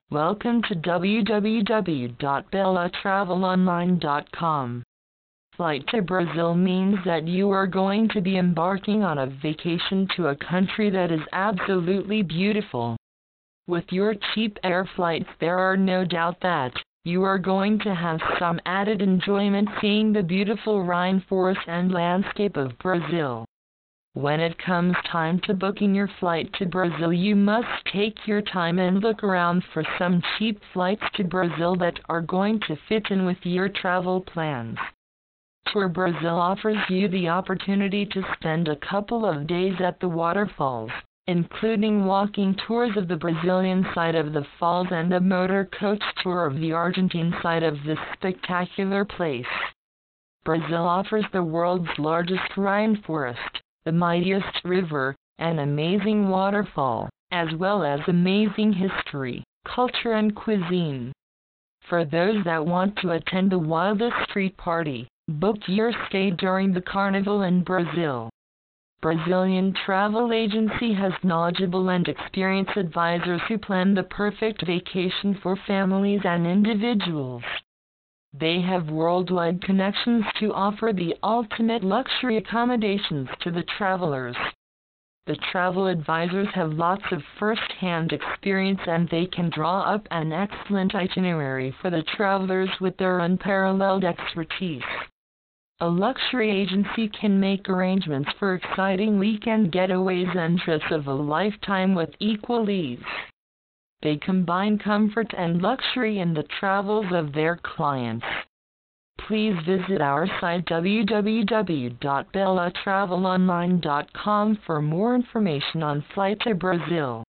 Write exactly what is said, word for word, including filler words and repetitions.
Welcome to w w w dot bella travel online dot com. Flight to Brazil means that you are going to be embarking on a vacation to a country that is absolutely beautiful. With your cheap air flights, there are no doubt that you are going to have some added enjoyment seeing the beautiful rainforest and landscape of Brazil. When it comes time to booking your flight to Brazil, you must take your time and look around for some cheap flights to Brazil that are going to fit in with your travel plans. Tour Brazil offers you the opportunity to spend a couple of days at the waterfalls, including walking tours of the Brazilian side of the falls and a motor coach tour of the Argentine side of this spectacular place. Brazil offers the world's largest rainforest, the mightiest river, an amazing waterfall, as well as amazing history, culture and cuisine. For those that want to attend the wildest street party, book your stay during the Carnival in Brazil. Brazilian Travel Agency has knowledgeable and experienced advisors who plan the perfect vacation for families and individuals. They have worldwide connections to offer the ultimate luxury accommodations to the travelers. The travel advisors have lots of first-hand experience and they can draw up an excellent itinerary for the travelers with their unparalleled expertise. A luxury agency can make arrangements for exciting weekend getaways and trips of a lifetime with equal ease. They combine comfort and luxury in the travels of their clients. Please visit our site w w w dot bella travel online dot com for more information on flight to Brazil.